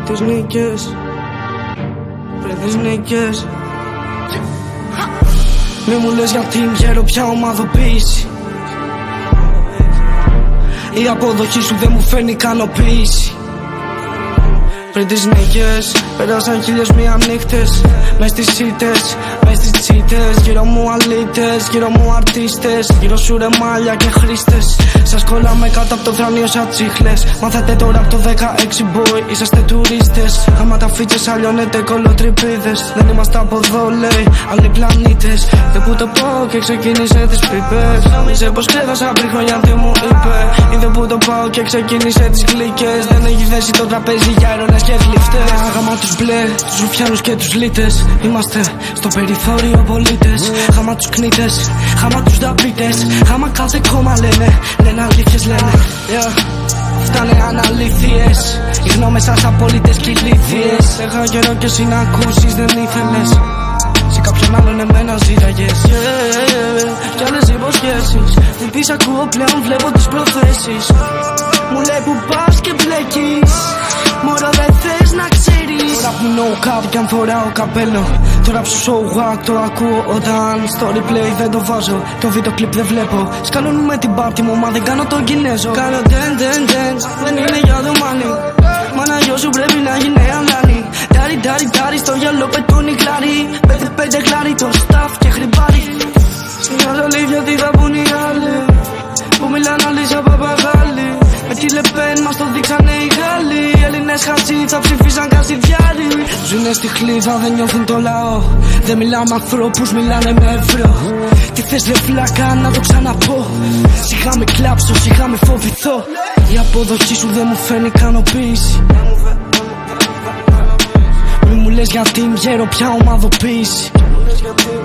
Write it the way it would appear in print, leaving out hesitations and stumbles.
τις νίκες, πριν τις νίκες. Μη μου λες γιατί γέρω πια ομαδοποίηση. Η αποδοχή σου δεν μου φέρνει ικανοποίηση. Πριν τις νίκες, πέρασαν 1001 νύχτες. Μες στις σίτες, μες στις τσίτες. Γύρω μου αλήτες, γύρω μου αρτίστες. Γύρω σου ρεμάλια και χρήστες. Σας κολλάμε κάτω από το θρανίο σαν τσίχλες. Μάθατε τώρα από το 16 boy, είσαστε τουρίστες. Άμα τα φίτσες αλλιώνετε κολοτρυπίδες. Δεν είμαστε από εδώ λέει, άλλοι πλανήτες. Δεν που το πάω και ξεκίνησε τις πίπες. Νόμιζε πως κλέβασα πριν χρόνια τι μου είπε. Είδε που το πάω και ξεκίνησε τις γλύκες. Δεν έχει δέσει το τραπέζι για αερονές και γλυφτές. Γάμα τους μπλε, τους ρουφιάνους και τους λίτες. Είμαστε στο περιθώριο πολίτες. Γάμα τους κνίτες, γάμα τους δαπίτες. Γάμα κάθε κόμμα λένε, λένε αλήθειες λένε. Φτάνε αναλήθειες. Οι γνώμες σας απόλυτες και ηλίθιες. Έχα καιρό και εσύ να ακούσεις δεν ήθελες. Σε κάποιον άλλον εμένα ζήταγες. Κι άλλες υποσχέσεις. Δεν πεις ακούω πλέον βλέπω τις προθέσεις. Μου λέει που πας και μπλέκεις. Μωρό δεν θες να ξέρεις. Τώρα που no cap κι αν φοράω καπέλο. Τώρα που σου show walk το ακούω όταν στο replay δεν το βάζω. Το βίντεο κλιπ δεν βλέπω. Σκαλώνουμε την πάρτι μου μα δεν κάνω τον Κινέζο. Κάνω dance, δεν είναι για το money. Μάνα γιο σου πρέπει να γίνει ανάνη. Ντάρι στο γυαλό πετώνει κλάρι. 5 κλάρι το staff και χρυμπάρι. Στην αλήθεια τι θα πουν οι άλλοι. Που μιλάνε όλοι σαν παπαγάλοι. Με τη Λεπέν μας το δείξανε οι Γάλλοι. Οι Έλληνες χαζοί θα ψηφίσαν κασιδιάρι. Ζουνε στη χλίδα δεν νιώθουν το λαό. Δεν μιλάμε με ανθρώπους, μιλάνε με ευρώ. Τι θες ρε φλάκα να το ξαναπώ. Σιγά με κλάψω, σιγά με φοβηθώ. Η αποδοχή σου δεν μου φέρνει ικανοποίηση. Μη μου λες γιατί γέρω πια ομαδοποίηση.